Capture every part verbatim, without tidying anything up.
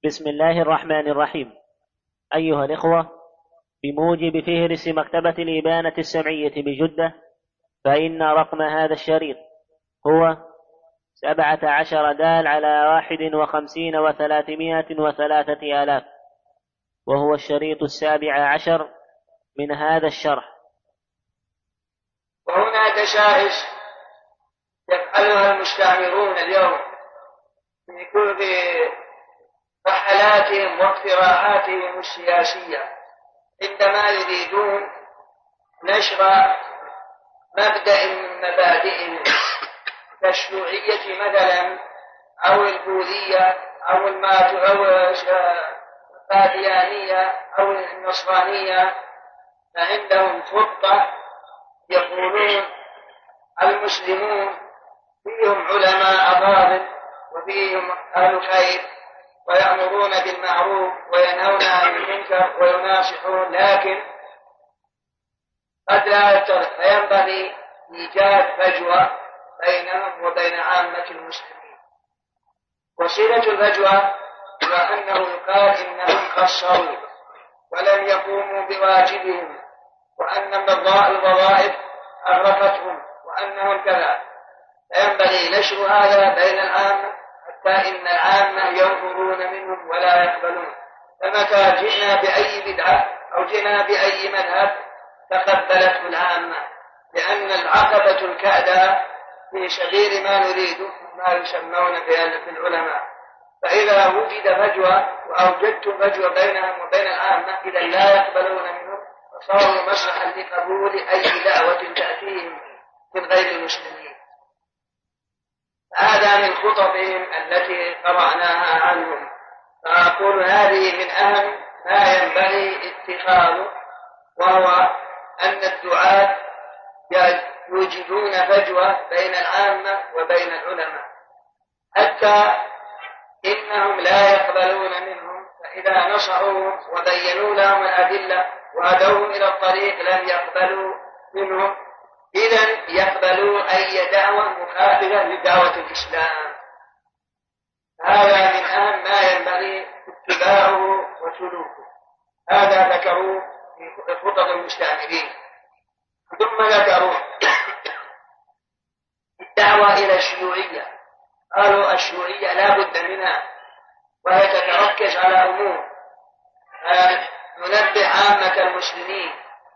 بسم الله الرحمن الرحيم. أيها الإخوة، بموجب فهرس مكتبة الإبانة السمعية بجدة، فإن رقم هذا الشريط هو سبعة عشر دال على واحد وخمسين وثلاثمائة وثلاثة آلاف، وهو الشريط السابع عشر من هذا الشرح. وهنا دشائش يفعلها المستعمرون اليوم في كل رحلاتهم واقتراعاتهم السياسية، عندما يريدون نشر مبدأ من مبادئهم كالشيوعية مثلا أو البوذية أو القاديانية أو النصرانية، فعندهم خطة يقولون المسلمون فيهم علماء أفاضل وفيهم أهل خير ويأمرون بالمعروف وينهون عن المنكر ويناصحون، لكن قد لا يتضح، فينبغي إيجاد فجوة بينهم وبين عامة المسلمين. وصلة الفجوة هو أنه يقال إنهم قصروا ولم يقوموا بواجبهم، وأن الوظائف أغرقتهم وأنهم كذا، فينبغي نشر هذا بين العامة حتى إن العامة ينفرون منهم ولا يقبلون. فمتى جئنا بأي بدعة أو جئنا بأي مذهب تقبلته العامة، لأن العقبة الكأدة في سبيل ما نريده ما يسمون في العلماء. فإذا وجد فجوة وأوجدت فجوة بينهم وبين العامة إذا لا يقبلون منهم، فصاروا مسرحا لقبول أي دعوة تأتيهم من غير المسلمين. هذا من خططهم التي قرأناها عنهم. فأقول هذه من أهم ما ينبغي اتخاذه، وهو أن الدعاة يوجدون فجوة بين العامة وبين العلماء، حتى إنهم لا يقبلون منهم، فإذا نصحوهم وبينوا لهم الأدلة وهدوهم إلى الطريق لم يقبلوا منهم، إذن يقبلوا أي دعوة مخالفة لدعوة الإسلام. هذا من أهم ما ينبغي اتباعه وسلوكه. هذا ذكروا في خطط المستعمرين. ثم ذكروا الدعوة إلى الشيوعية، قالوا الشيوعية لا بد منها، وهي تتركز على أمور ننبه عامة المسلمين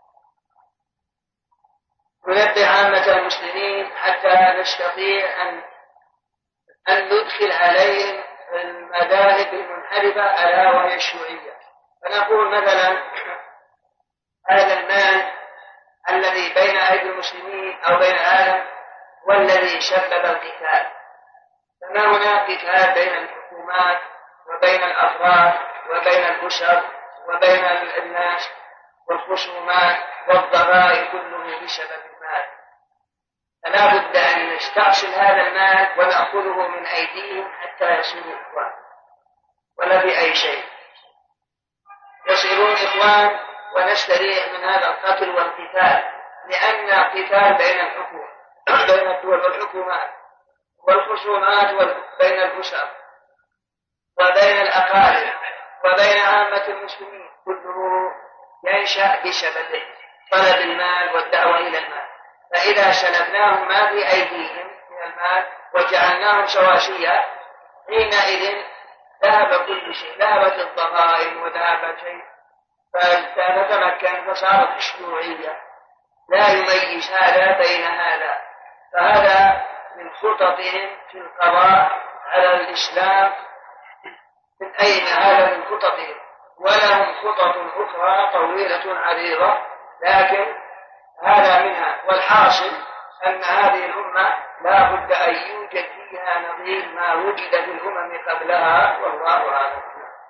ننبه عامة المسلمين حتى نستطيع أن أن ندخل عليهم المذاهب المنحرفة ألا وهي الشيوعية. فنقول مثلا هذا المال الذي بين أيدي المسلمين أو بين العالم والذي سبب القتال، فما هناك قتال بين الحكومات وبين الأفراد وبين الأسر وبين الناس، والخصومات والضرائب كله بسبب المال. فلا بد أن نستأصل هذا المال ونأخذه من أيديهم حتى يصيروا إخوان، ولا بأي شيء يصيرون إخوان ونستريح من هذا القتل والقتال، لأن القتال بين الحكومة بين الدول والحكومات والخصومات بين الأسر وبين الأقارب وبين عامة المسلمين كله ينشأ بسبب طلب المال والدعوة إلى المال. فإذا سلبناهم ما في أيديهم من المال وجعلناهم سواسية، حينئذ ذهب كل شيء، ذهبت الضغائن وذهب شيء، فتتمكن فصارت الشيوعية لا يميز هذا بين هذا. فهذا من خططهم في القضاء على الإسلام، من أين هذا من خططهم؟ ولهم خطط أخرى طويلة عريضة، لكن هذا منها. والحاصل أن هذه الأمة لا بد أن يوجد فيها نظير ما وجد في الأمم قبلها، والله أعلم.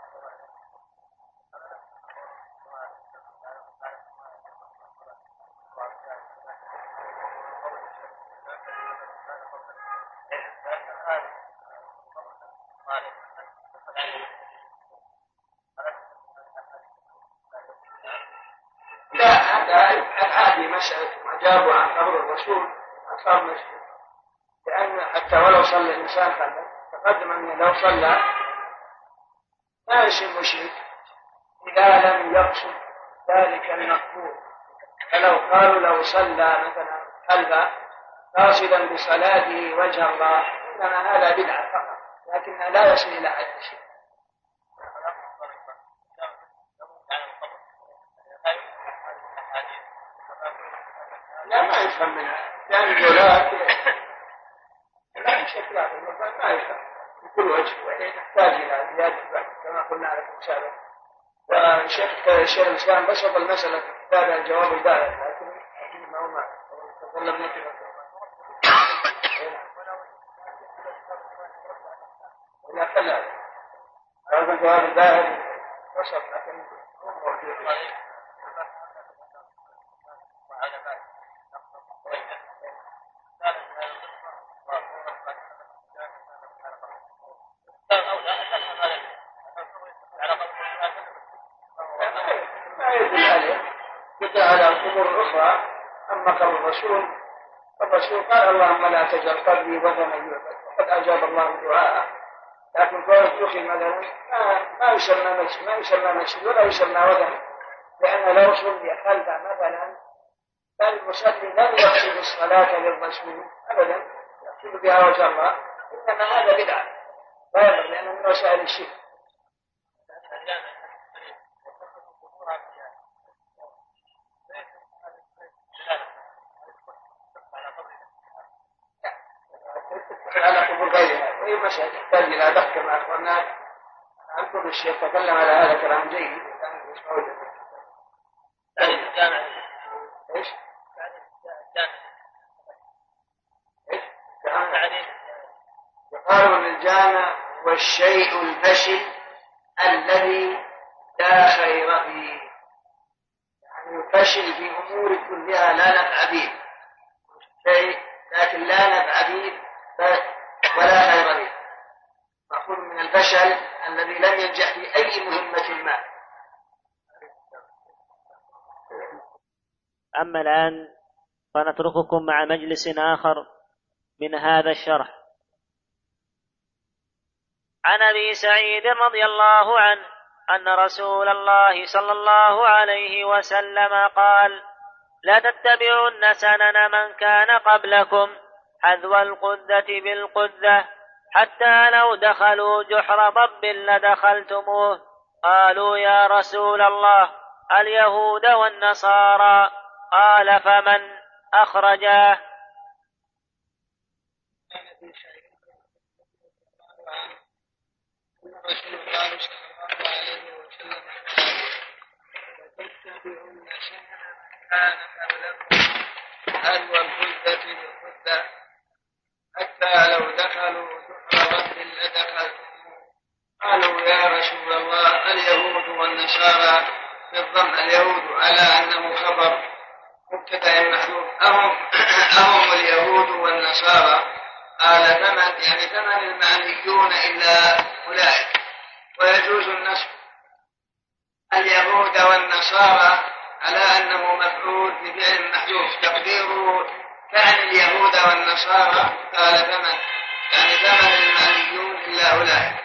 هذه مسألة ما جابوا عن قبر الرسول أصاب مسألة، لأن حتى ولو صلى الإنسان خلف تقدم أنه لو صلى ما يصير مشرك إذا لم يقصد ذلك المقبول. فلو قالوا لو صلى مثلا خلفه قاصدا بصلاته وجه الله إنما هذا بدعة فقط، لكن لا يصل إلى حد الشرك. لا ما يفهم منها يعني الولاء لا بشكل عام ما يفهم بكل وجه، وهي تحتاج إلى زيادة بعد كما قلنا لكم سابقا. وشيخ الشيخ الإسلام بسط المسألة في كتاب الجواب الدائم، لكن ما هو ما تظلم نفسه ولا خلاه هذا الجواب الدائم بسط، لكن على الأمور الأخرى. أما قول الرسول الرسول قال اللهم لا تجعل قلبي وثنا يعبد، وقد أجاب الله دعاءه. لكن قول الدخل مثلا ما يسمى مسجد ما يسمى مسجد ولا يسمى وثن، لأن لو صلي خلفه مثلا فالمصلي لم يقصد الصلاة للرسول أبدا، يقصد بها وجه الله، إنما هذا بدعة لا يضر لأنه من وسائل الشرك. على قبور غيرها وهي مسألة تحتاج إلى بحث كما أخبرنا. أذكر الشيخ تكلم على هذا كلام جيد. إيش؟ إيش؟ يقال للجامع والشيء الفشل الذي لا خير فيه، يعني الفشل في أمور كلها لا نفع فيه شيء، لكن لا نفع فيه ولا خير فيه، مأخوذ من الفشل الذي لم ينجح في أي مهمة ما. أما الآن فنترككم مع مجلس آخر من هذا الشرح. عن أبي سعيد رضي الله عنه أن رسول الله صلى الله عليه وسلم قال: لا تتبعن سنن من كان قبلكم حذو القذة بالقذة حتى لو دخلوا جحر ضب لدخلتموه. قالوا يا رسول الله اليهود والنصارى؟ قال فمن؟ أخرجاه. رسول الله صلى الله عليه وسلم لتتبعن سنن من كان قبلكم حذو القذة بالقذة حتى لو دخلوا جحر ضب لدخلتموه. قالوا يا رسول الله اليهود والنصارى؟ بالضم اليهود على أنه خبر مبتدأ محذوف، أهم أهم اليهود والنصارى؟ قال ثمن يعني ثمن المعنيون إلا أولئك. ويجوز النصب اليهود والنصارى على أنه مفعول بفعل محذوف تقديره كان اليهود والنصارى. قال ثمن يعني ثمن المعنيون إلا أولئك.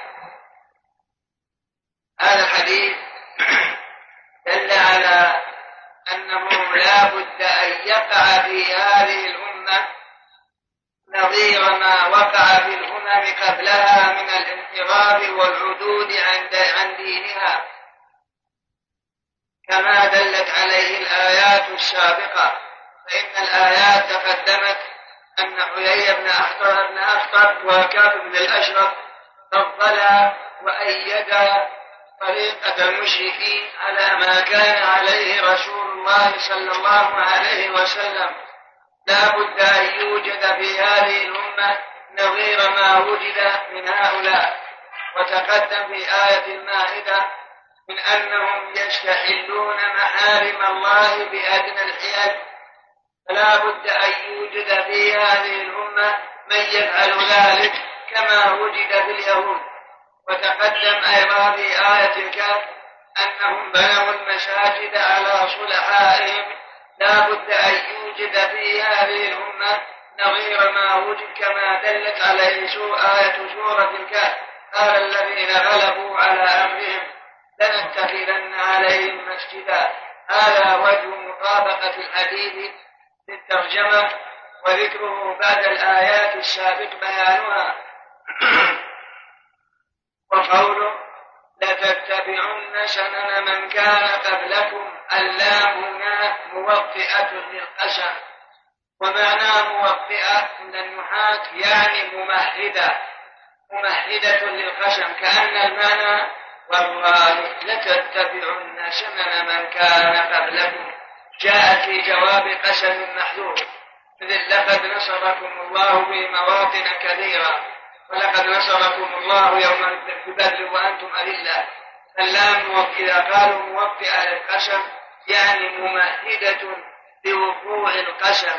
هذا الحديث دل على أنه لا بد أن يقع في هذه الأمة نظير ما وقع في الأمم قبلها من الانحراف والعدول عن دينها، كما دلت عليه الآيات السابقة. فإن الآيات تقدمت أن حيي بن أخطب بن أخطب وكعب بن الأشرف فضلا وأيدا طريقة المشركين على ما كان عليه رسول الله صلى الله عليه وسلم. لا بد أن يوجد في هذه الأمة نظير ما وجد من هؤلاء. وتقدم في آية المائدة من أنهم يستحلون محارم الله بأدنى الحيل، فلا بد أن يوجد في هذه الأمة من يفعل ذلك كما وجد في اليهود. وتقدم أيضا في آية الكهف أنهم بنوا المساجد على صلحائهم. لا بد أن يوجد في هذه الأمة نظير ما وجد كما دلت عليه آية سورة الكهف. قال الذين غلبوا على أمرهم المسجد. هذا وجه مطابقة الحديث للترجمة، وذكره بعد الآيات السابق بيانها. وقوله لتتبعن سنن من كان قبلكم، اللام هنا موطئة للقسم، ومعناه موطئة من النحاة يعني ممهدة ممهدة للقسم، كأن المعنى والله لتتبعن سنن من كان قبلكم جاءت في جواب قسم محذوف، إذ لقد نصركم الله بمواطن كثيرة، ولقد نصركم الله يوم بدر وأنتم أذلة. اللام إذا قالوا موطئة للقسم يعني ممهدة لوقوع القسم.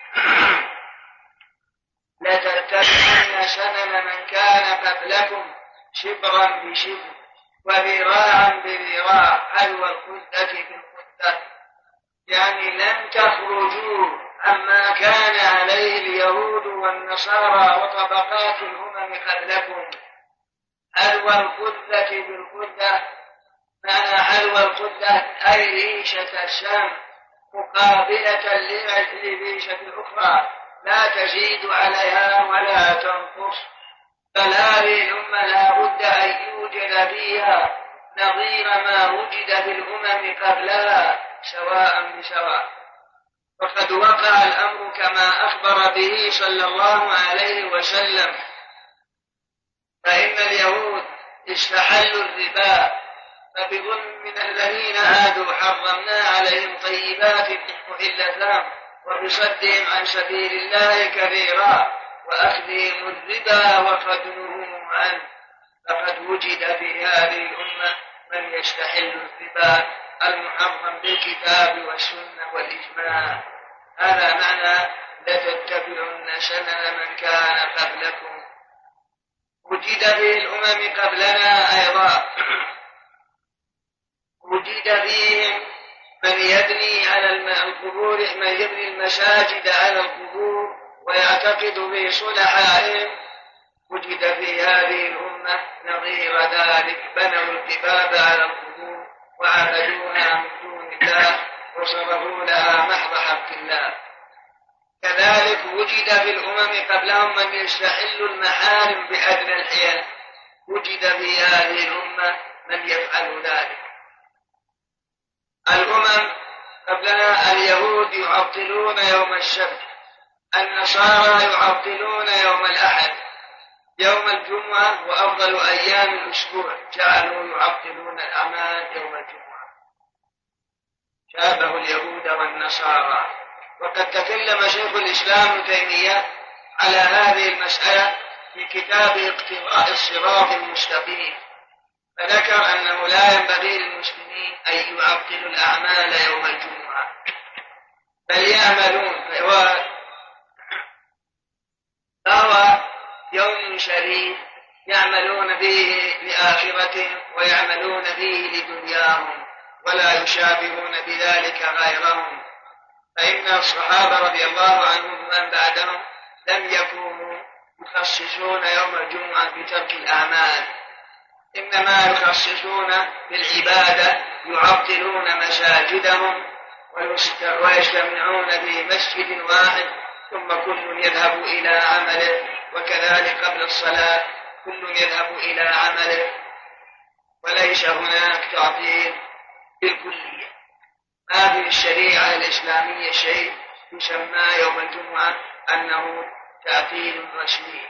لتتبعن سنن من كان قبلكم شبرا بشبر وذراعا بذراع، حلو الخدة بالخدة، يعني لن تخرجوا عما كان عليه اليهود والنصارى وطبقات الأمم قبلكم. حلو الخدة بالخدة معنى حلو الخدة أي ريشة الشام مقابلة لريشة الأخرى لا تزيد عليها ولا تنقص، بل هذه الأمة لا بد أن يوجد فيها نظير ما وجد في الأمم قبلها سواء بسواء. وقد وقع الأمر كما أخبر به صلى الله عليه وسلم، فإن اليهود استحلوا الربا، فبظلم من الذين هادوا حرمنا عليهم طيبات أحلت لهم، وبصدهم عن سبيل الله كثيرا، وأخذهم الربا وقد نهوا عنه. فقد وجد في هذه الأمة من يستحل الربا المحرم بالكتاب والسنة والإجماع. هذا معنى لتتبعن سنن من كان قبلكم. وجد في الأمم قبلنا أيضا وجد فيهم من يبني على القبور، من يبني المساجد على القبور ويعتقد بصلحائهم. وجد في هذه الأمة نظير ذلك، بنوا القباب على القبور وعبدوها من دون الله وصرفوا لها محض حق الله. كذلك وجد في الأمم قبلهم من يستحل المحارم بأدنى الحيل، وجد في هذه الأمة من يفعل ذلك. الأمم قبلنا اليهود يعطلون يوم السبت، النصارى يعطلون يوم الأحد، يوم الجمعة وأفضل أيام الأسبوع جعلوا يعطلون الأعمال يوم الجمعة، شابه اليهود والنصارى. وقد تكلم شيخ الإسلام ابن تيمية على هذه المسألة في كتاب اقتضاء الصراط المستقيم، فذكر أنه لا ينبغي للمسلمين أن يعطلوا الأعمال يوم الجمعة، بل يعملون، فهو يوم شريف يعملون به لآخرتهم ويعملون به لدنياهم، ولا يشابهون بذلك غيرهم. فإن الصحابة رضي الله عنهم من بعدهم لم يكونوا يخصصون يوم الجمعة بترك الأعمال، إنما يخصصون بالعبادة، يعطلون مساجدهم ويجتمعون في مسجد واحد ثم كل يذهب إلى عمله، وكذلك قبل الصلاة كل يذهب إلى عمله، وليس هناك تعطيل بالكلية. ما في الشريعة الإسلامية شيء يسمى يوم الجمعة أنه تعطيل رسمي،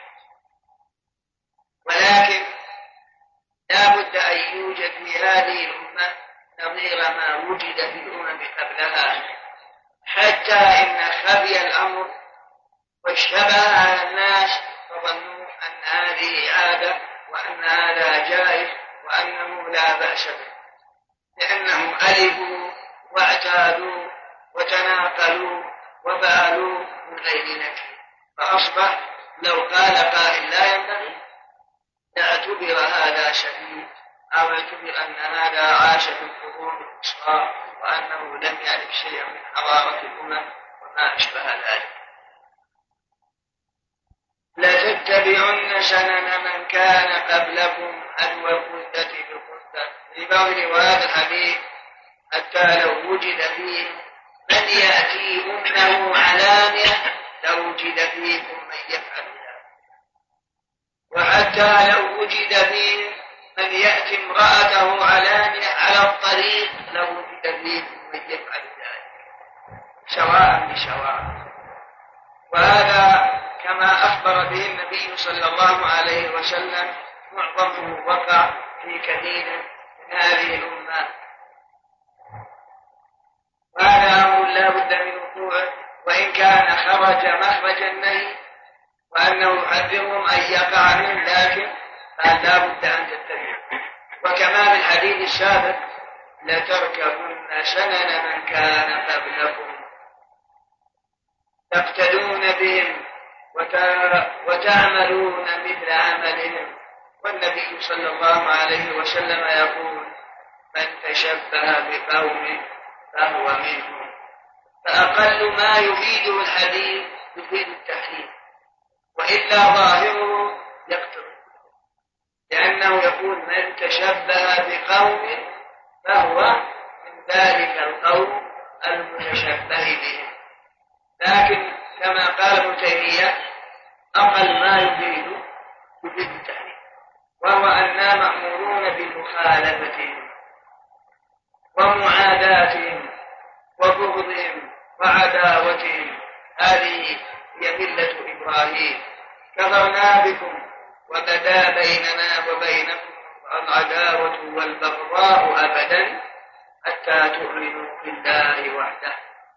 ولكن لا بد أن يوجد في هذه الأمة نظير ما وجد في الأمم قبلها، حتى إن خفي الأمر واشتبه على الناس فظنوا أن هذه عادة وأن هذا جائز وأنه لا بأس به، لأنهم ألفوا واعتادوا وتناقلوا وفعلوا من غير نكر، فأصبح لو قال قائل لا ينبغي اعتبر هذا شديد، أو اعتبر أن هذا عاش في القرون الوسطى وأنه لم يعرف شيئا من حضارة الأمم وما أشبه ذلك. لتتبعن سنن من كان قبلكم حذو الخدة بالخدة. في بعض روايات الحديث حتى لو وجد فيه من يأتي أمه علانية لوجد فيكم من يفعل ذلك، وحتى لو وجد فيه من يأتي امرأته علانية على الطريق لوجد فيكم من يفعل ذلك، سواء بسواء. وهذا كما أخبر به النبي صلى الله عليه وسلم معظمه وقع في كثير من هذه الأمة، وهذا أمر لا بد من وقوعه، وإن كان خرج مخرج النهي وأنه يحذرهم أن يقع منه، لكن لا بد أن تتبعوا. وكما في الحديث السابق لتركبن سنن من كان قبلكم تقتدون بهم وتعملون مثل عملهم. والنبي صلى الله عليه وسلم يقول من تشبه بقوم فهو منهم. فأقل ما يفيده الحديث يفيد التحريم، وإلا ظاهره يقتضي، لأنه يقول من تشبه بقوم فهو من ذلك القوم المتشبه بهم. لكن كما قال ابن تيمية أقل ما يفيد يفيد التحريم، وهو أننا مأمورون بمخالفتهم ومعاداتهم وبغضهم وعداوتهم. هذه هي ملة إبراهيم. كفرنا بكم وبدا بيننا وبينكم العداوة والبغضاء أبدا حتى تؤمنوا بالله وحده.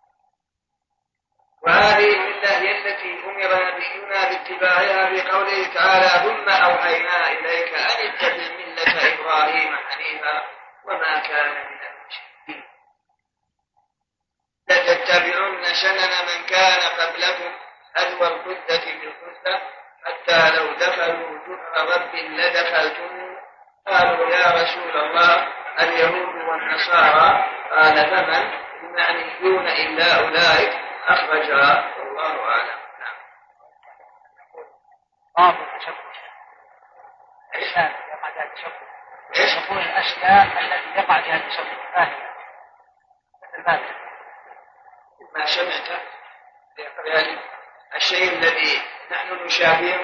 وهذه الملة هي التي أمر نبينا باتباعها بقوله تعالى ثم أوحينا إليك أن اتبع ملة إبراهيم حنيفا وما كان من المشركين. لتتبعن سنن من كان قبلكم أدوى القدة بالقدة حتى لو دخلوا جحر رب لدخلتم. قالوا يا رسول الله اليهود والنصارى؟ قال فمن؟ المعنيون إلا أولئك أخرجها والله أعلم. نعم. باب التشبه. الإنسان يقع فيها التشبه. يقول الأشياء التي يقع فيها التشبه فاهمة مثل ماذا؟ ما سمعت يعني الشيء الذي نحن نشابه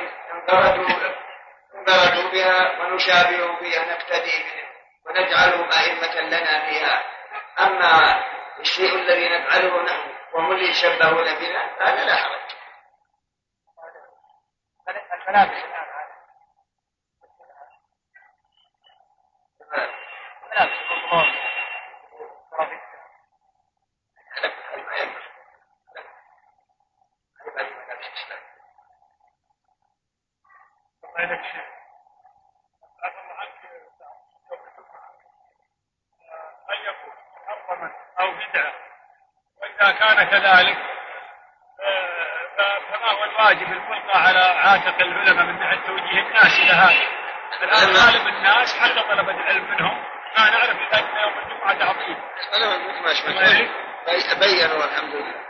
انفردوا بها ونشابه بها نقتدي به ونجعلهم أئمة لنا فيها. أما الشيء الذي نفعله نحن وهم اللي يشبهون بنا هذا لا حرج. الملابس الآن الملابس البنطلون لك شيء أن يكون محرما أو بدعة، وإذا كان كذلك فما هو الواجب الملقى على عاتق العلماء من ناحية توجيه الناس إلى هذا؟ الآن غالب الناس حتى طلبة العلم منهم ما نعرف إذا كان يوم الجمعة تعطيل. أنا ما أشبه بيّنوا الحمد لله،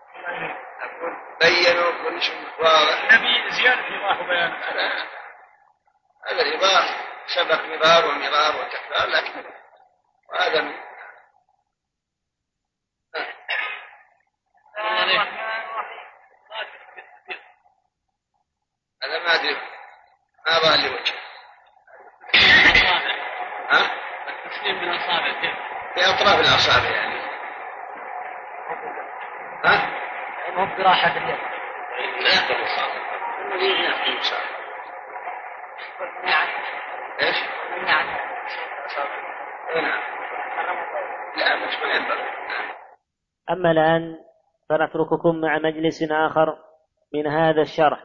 بيّنوا كل شيء واضح. نبي زيادة إيضاح وبيان. هذا الإيضاح سبق مرار ومرار وتكرار، لكن وهذا من هذا ما أدري ما ظهر لي وجه. ها؟ التسليم بالأصابع كيف؟ بأطراف الأصابع يعني. ها؟ مو براحة اليد. لا بالأصابع. الذي لا بالأصابع. نعم. إيش؟ نعم. نعم. لا مش ما ينبغي. أما الآن فنترككم مع مجلس آخر من هذا الشرح.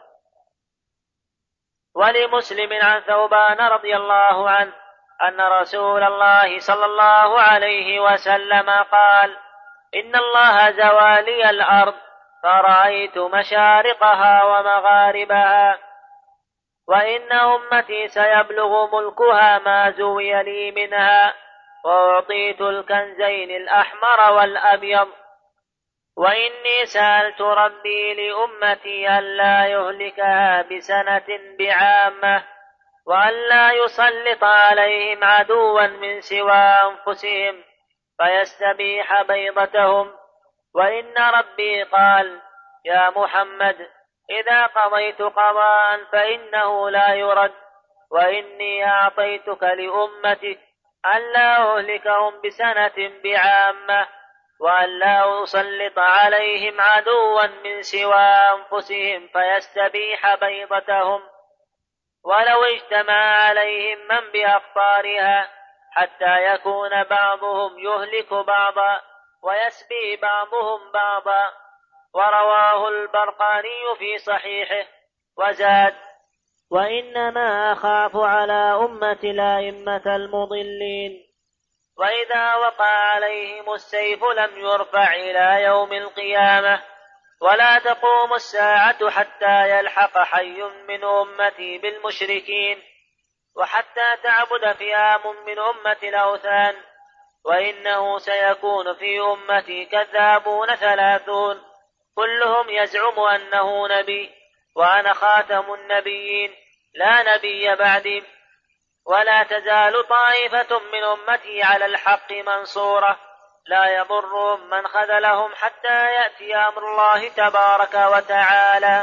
ولمسلم عن ثوبان رضي الله عنه أن رسول الله صلى الله عليه وسلم قال: إن الله زوالي الأرض فرأيت مشارقها ومغاربها، وإن أمتي سيبلغ ملكها ما زوي لي منها، وأعطيت الكنزين الأحمر والأبيض، وإني سألت ربي لأمتي ألا يهلكها بسنة بعامة، وألا يسلط عليهم عدوا من سوى أنفسهم، فيستبيح بيضتهم. وإن ربي قال: يا محمد إذا قضيت قضاء فإنه لا يرد، وإني أعطيتك لأمتك ألا أهلكهم بسنة بعامة، وألا أسلط عليهم عدوا من سوى أنفسهم فيستبيح بيضتهم. ولو اجتمع عليهم من بأخطارها حتى يكون بعضهم يهلك بعضا ويسبي بعضهم بعضا. ورواه البرقاني في صحيحه وزاد: وإنما أخاف على أمة الأئمة المضلين. وإذا وقع عليهم السيف لم يرفع إلى يوم القيامة، ولا تقوم الساعة حتى يلحق حي من أمتي بالمشركين، وحتى تعبد فئام من أمة الأوثان. وإنه سيكون في أمتي كذابون ثلاثون كلهم يزعم أنه نبي، وأنا خاتم النبيين لا نبي بعدي. ولا تزال طائفة من أمتي على الحق منصورة لا يضرهم من خذلهم حتى يأتي أمر الله تبارك وتعالى.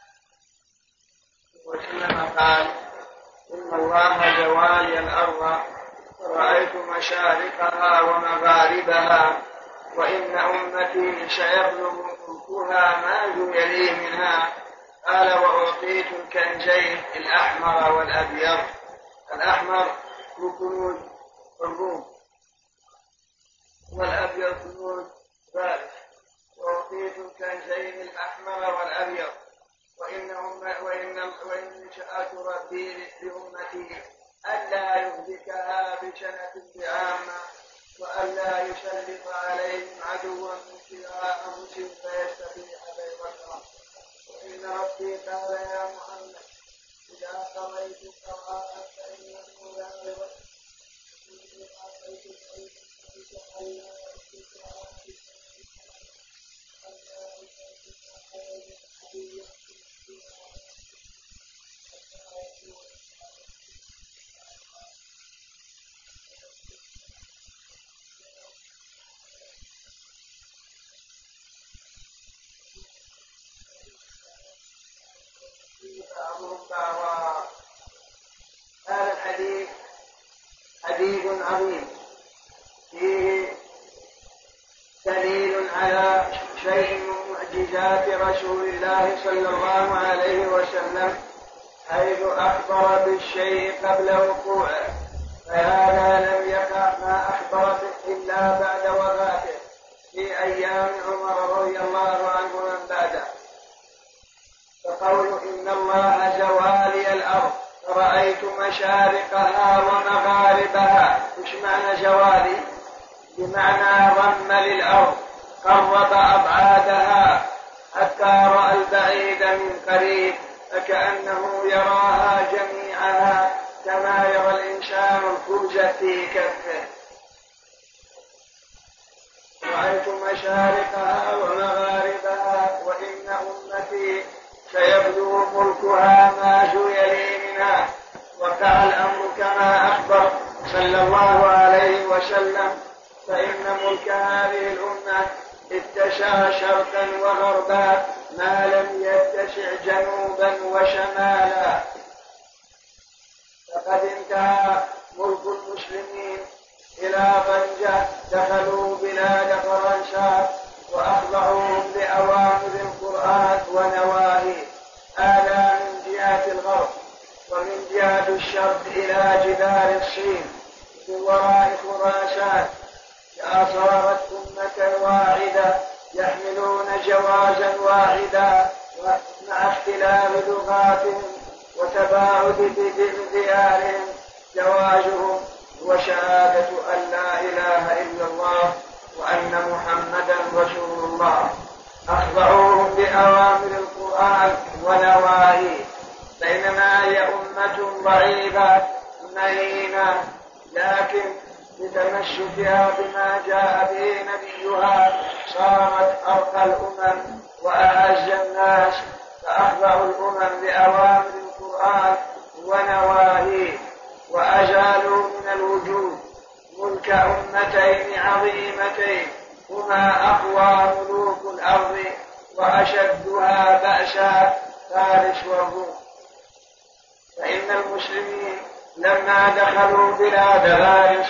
وسلم قال: إن الله جوالي الأرض رأيت مشارقها ومغاربها، وإن أمتي سيبلغ ملكها ما يلي منها. قال: وأعطيت الكنزين الأحمر والأبيض. الأحمر كنوز الروم، والأبيض كنوز فارس. وأعطيت الكنزين الأحمر والأبيض، وإن وإن وإن شاءت ربي لأمتي ألا يهلكها بسنة بعامة، وألا يسلط عليهم عدوا من سوى أنفسهم فيستبيح بيضتهم. وإن ربي قال: يا محمد إذا قضيت قضاء فإنه لا يرد، إني أعطيتك لأمتك ألا أهلكها ألا يسلط عليهم عدوا من سوى حتى يكون هذا الحديث حديث عظيم فيه دليل على شيء من معجزات رسول الله صلى الله عليه وسلم، حيث أخبر بالشيء قبل وقوعه، فهذا لم يقع ما أخبر به إلا بعد وفاته في أيام عمر رضي الله عنه ومن بعده. فقول إن الله زوالي الأرض رأيت مشارقها ومغاربها، مش معنى زوالي؟ بمعنى رم للأرض، قرب أبعادها حتى رأى البعيد من قريب، فكأنه يراها جميعها كما يرى الإنسان الخبز في كفه. رأيت مشارقها ومغاربها، وإن أمتي سيبلغ ملكها ما يلي منها. وقع الأمر كما أخبر صلى الله عليه وسلم، فإن ملك هذه الأمة اتسع شرقا وغربا ما لم يتسع جنوبا وشمالا. فقد انتهى ملك المسلمين إلى طنجة، دخلوا بلاد فرنسا وأخضعوهم لأوامر القرآن ونواهي. هذا من جهة الغرب. ومن جهة الشرق إلى جبال الصين من وراء خراسان صارت أمة واحدة يحملون جوازا واحدا مع اختلاف لغاتهم وتباعد ديارهم. جوازهم وشهادة أن لا إله إلا الله وأن محمدا رسول الله. أخضعوهم بأوامر القرآن ونواهي، بينما هي أمة ضعيفة مهينة، لكن بتمسكها بما جاء به نبيها صارت أرقى الأمم وأعز الناس. فأخضعوا الأمم بأوامر القرآن ونواهيه، وأزالوا من الوجود ملك كأمتين عظيمتين هما أقوى ملوك الأرض وأشدها بأسا فارس والروم. فإن المسلمين لما دخلوا بلاد فارس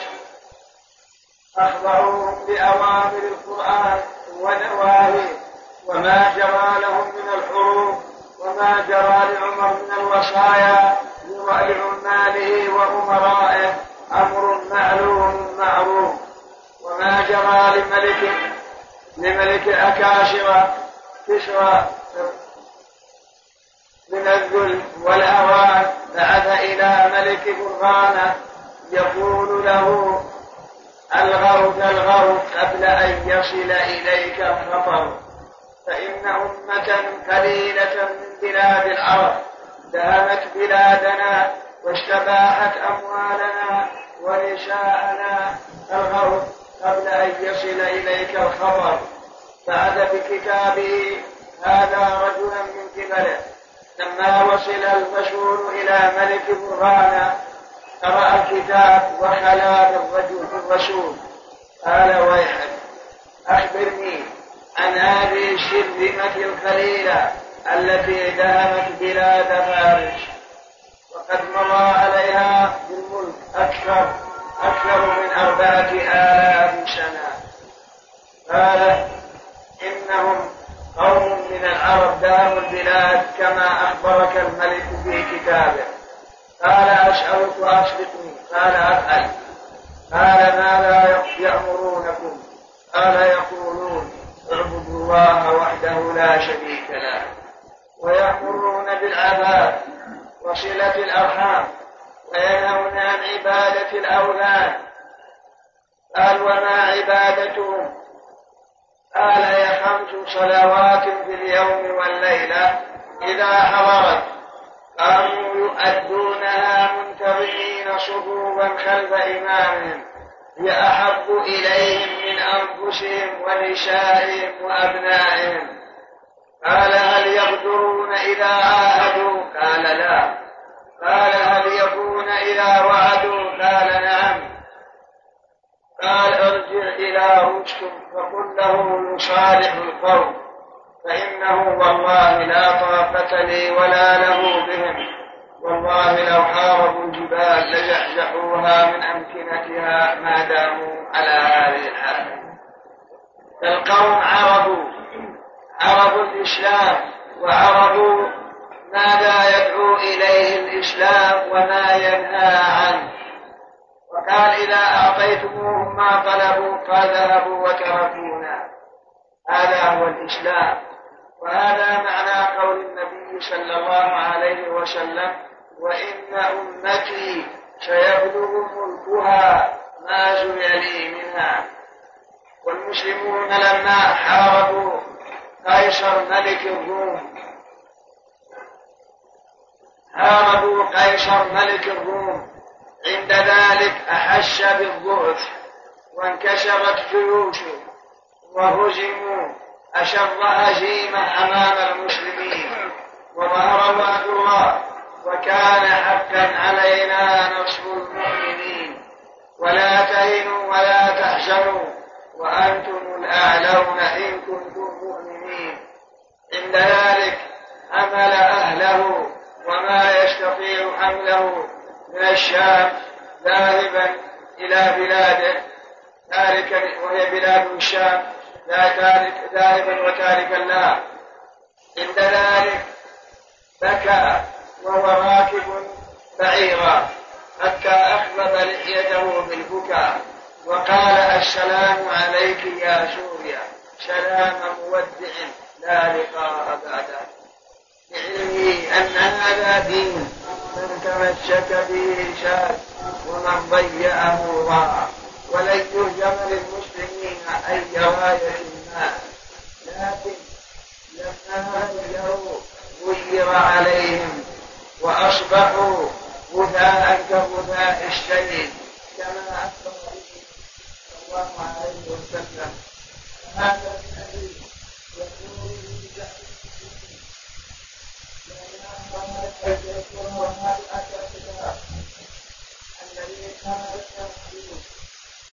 أخضعوهم لأوامر القرآن ونواهيه وما جرى لهم من الحروب وما جرى لعمر من الوصايا لعماله وأمرائه أمر معلوم معروف، وما جرى لملك لملك أكاشرة كسرى من الذل والأوان بعث إلى ملك برهانة يقول له الغوث الغوث قبل أن يصل إليك الخطر، فإن أمة قليلة من بلاد العرب دهمت بلادنا واستباحت أموالنا ونساءنا الغوث قبل أن يصل إليك الخبر. بعث بكتابه هذا رجلا من قبله. لما وصل المسؤول إلى ملك برهانة قرأ الكتاب وخلا بالرجل بالرسول قال ويحك أخبرني عن هذه الشرذمة القليلة التي دهمت بلاد فارس وقد مضى عليها بالملك أكثر أكثر من أربعة آلاف سنة. قال إنهم قوم من العرب دهموا البلاد كما أخبرك الملك في كتابه. قال أسألك وأصدقني. قال أفعل. قال ماذا يأمرونكم؟ قال يقولون اعبدوا الله وحده لا شريك له ويأمرون بالعفاف وصلة الأرحام وينهون عن عبادة الأوثان. قال وما عبادتهم؟ قال هي خمس صلوات في اليوم والليلة إذا حضرت قاموا يؤدونها منتظمين صفوفا خلف إمامهم هي أحب إليهم من أنفسهم ونسائهم وأبنائهم. قال هل يغدرون إذا عاهدوا؟ قال لا. قال هل يفون إذا وعدوا؟ قال نعم. قال ارجع إلى رشد فقل له يصالح القوم فإنه والله لا طاقة لي ولا له بهم، والله لو حاربوا الجبال لزحزحوها من أمكنتها ما داموا على هذه الحال. القوم عرفوا عرفوا الإسلام وعرفوا ماذا يدعو إليه الإسلام وما ينهى عنه، وقال إذا أعطيتموهم ما طلبوا فذهبوا وتركونا. هذا هو الإسلام، وهذا معنى قول النبي صلى الله عليه وسلم وإن أمتي سيبلغ ملكها ما زل منها. والمسلمون لما حاربوا قيصر ملك الروم حاربوا قيصر ملك الروم عند ذلك أحس بالضعف وانكسرت جيوشه وهزموا أشر هزيمة أمام المسلمين وظهر وعد الله وكان حقا علينا نصر المؤمنين. ولا تهنوا ولا تحزنوا وأنتم الأعلون إن كنتم مؤمنين. عند ذلك حمل أهله وما يستطيع حمله من الشام ذاهبا إلى بلاده تاركا وهي بلاد الشام ذاهبا وتاركا لها. عند ذلك بكى وهو راكب بعيرا حتى أخلب لحيته بالبكاء وقال السلام عليك يا سوريا سلام مودع لا لقاء بعده، بعلمي أن هذا دين من تمسك به شاذ ومن ضيعه ضاع، ولن يهجم للمسلمين أي راية ما. لكن لما هجروا غير عليهم وأصبحوا غثاء كغثاء السيل كما أخبر به صلى الله عليه وسلم. هذا الحديث يقول لي لأن الله